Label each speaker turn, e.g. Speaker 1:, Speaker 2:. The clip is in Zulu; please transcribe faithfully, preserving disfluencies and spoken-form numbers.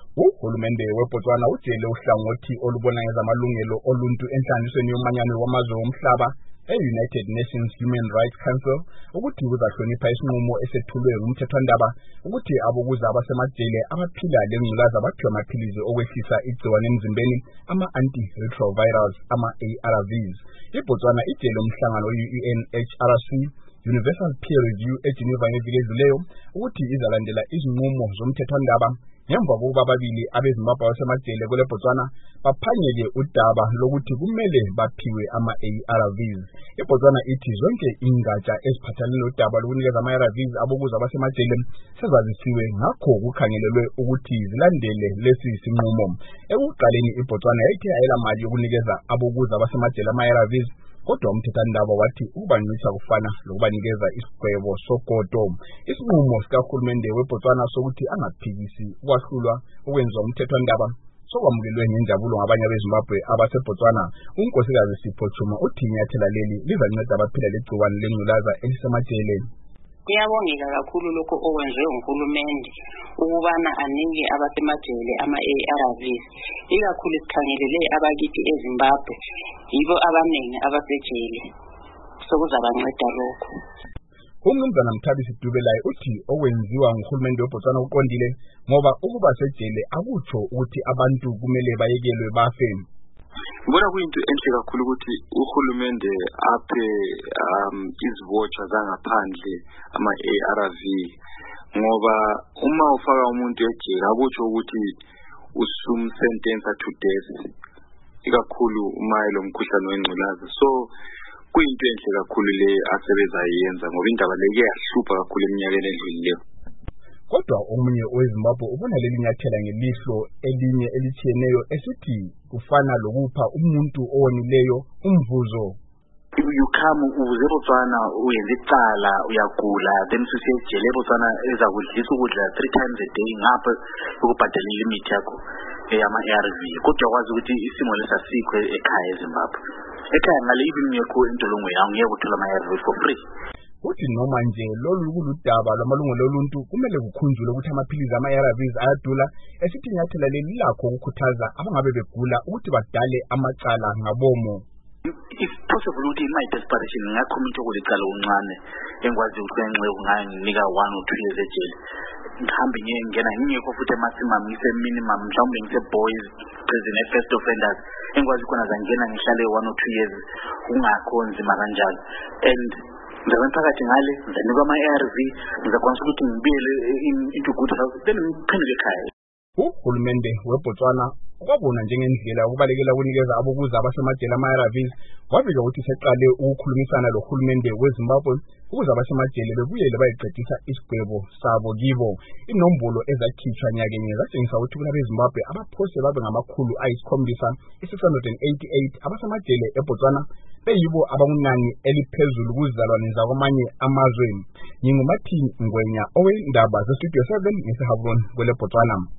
Speaker 1: Uhulumende weBotswana ujele uhlangothi olubona ngezamalungelo oluntu enhlanganisweni yomanyano wamazwe omhlaba e-United Nations Human Rights Council ukuthi kuzahlonipha isinqumo esethulwe ngumthethwandaba ukuthi abokuza abasemajele abaphila lengculaza baphiwe amaphilizi okwehlisa igciwane emzimbeni ama-antiretrovirals ama-A R Vs. IBotswana ijele umhlangano we-U N H R C Universal Peer Review eGeneva ngeviki edluleyo ukuthi izalandela izinqumo zomthethwandaba ngemva kokuba ababili abeZimbabwe abasemajele kule Botswana baphanyeke udaba lokuthi kumele baphiwe ama-A R Vs. IBotswana ithi zonke ingatsha eziphathelene nodaba lokunikeza ama-A R Vs abokuza abasemajele sezazisiwe, ngakho kukhangelelwe ukuthi zilandele lesi sinqumo. Ekuqaleni iBotswana yayithe ayela mali yokunikeza abokuza abasemajele ama-A R Vs, kodwa umthethwandaba wathi ukubancisa kufana lokubanikeza isigwebo sogodo. Isinqumo sikahulumende weBotswana sokuthi angaphikisi ukwahlulwa okwenziwa umthethwandaba sokwamukelwe ngenjabulo ngabanye abeZimbabwe abaseBotswana. Unkosikazi Sipho Chuma uthi inyathela leli lizanceda abaphila legciwane lengculaza elisemajele.
Speaker 2: Kuyabongeka kakhulu lokho okwenziwe nguhulumende ukubana anike abasemajele ama-A R Vs, ikakhulu sikhangelele abakithi eZimbabwe yibo abaningi abasejele, sokuzabanceda lokho.
Speaker 1: Umnumzana Mthabisi Dubelayo uthi okwenziwa nguhulumende weBotswana uqondile ngoba ukuba sejele akutsho ukuthi abantu kumele bayekelwe bafe.
Speaker 3: Ngibona kuyinto enhle kakhulu ukuthi uhulumende aphe um izibotshwa zangaphandle ama-A R V, ngoba uma ufaka umuntu ejele akutsho ukuthi usumsentensa to death, ikakhulu uma elomkhuhlane wengculaza. So kuyinto enhle kakhulu le asebezayenza ngoba indaba le yahlupha kakhulu eminyakeni edlulileyo.
Speaker 1: Kodwa omunye oweZimbabwe ubona leli nyathela ngelihlo elinye elitshiyeneyo esithi kufana lokupha umuntu owonileyo umvuzo.
Speaker 4: You come uze eBotswana uyenze icala uyagula then usiyejele eBotswana ezakudlisa ukudla three times a day ngapha ukubhadala limit yakho eyama-A R V, kodwa kwazi ukuthi isimo lesasikho ekhaya eZimbabwe. Ekhaya ngale even ngekho intolongo yawo ngeke uthola ama-A R V for free.
Speaker 1: Uthi noma nje lolu kuludaba lwamalungelo oluntu kumele kukhunjulwe ukuthi amaphilizi ama-A R Vs ayadula, esithi inyathela leli lakho ukukhuthaza abangabe begula ukuthi badale amacala ngabomo.
Speaker 4: If possible ukuthi in my desperation ngakhomita ukulicala uncane engwazi ukuthi ngenxa unganginika one or two years ejele, ngihambe ngiyengena ngingekho futhi maximum ngise minimum, mhlawumbe ngise boys prison first offenders engwazi khona zangena ngihlale one or two years ungakho nzima kanjalo. And ngizabe phakathi ngale ngizanikwa ama-A R V, ngizakwanisa ukuthi ngibuyele into good health then ngiphendule ekhaya.
Speaker 1: Uhulumende weBotswana kwabona njengendlela ukubalekela ukunikeza abokuza abasemajele ama-A R Vs, wafika ukuthi seqale ukukhulumisana lohulumende weZimbabwe ukuze abasemajele bebuyele bayiqedisa isigwebo sabo kibo. Inombolo ezakhitshwa nyakenye zatshengisa ukuthi kunabeZimbabwe abaphose babe ngamakhulu ayisikhombisa i-six hundred eighty-eight abasemajele eBotswana, beyibo abangunani eliphezulu kuzalwane zakwamanye amazwe. Ngingumathi Ngwenya owendaba zeStudio seven ngeseHablon kwele Botswana.